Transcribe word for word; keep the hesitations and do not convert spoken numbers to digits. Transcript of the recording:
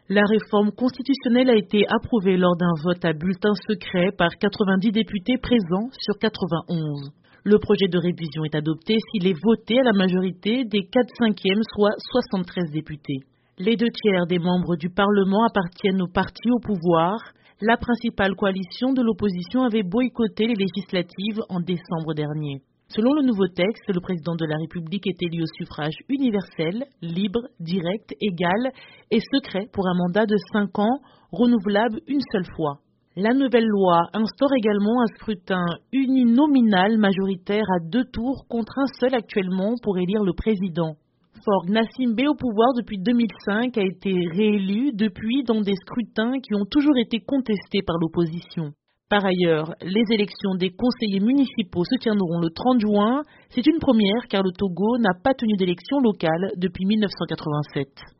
La réforme constitutionnelle a été approuvée lors d'un vote à bulletin secret par quatre-vingt-dix députés présents sur quatre-vingt-onze. Le projet de révision est adopté s'il est voté à la majorité des quatre cinquièmes, soit soixante-treize députés. Les deux tiers des membres du Parlement appartiennent au parti au pouvoir. La principale coalition de l'opposition avait boycotté les législatives en décembre dernier. Selon le nouveau texte, le président de la République est élu au suffrage universel, libre, direct, égal et secret pour un mandat de cinq ans, renouvelable une seule fois. La nouvelle loi instaure également un scrutin uninominal majoritaire à deux tours contre un seul actuellement pour élire le président. Faure Gnassingbé, au pouvoir depuis deux mille cinq, a été réélu depuis dans des scrutins qui ont toujours été contestés par l'opposition. Par ailleurs, les élections des conseillers municipaux se tiendront le trente juin. C'est une première car le Togo n'a pas tenu d'élection locale depuis mille neuf cent quatre-vingt-sept.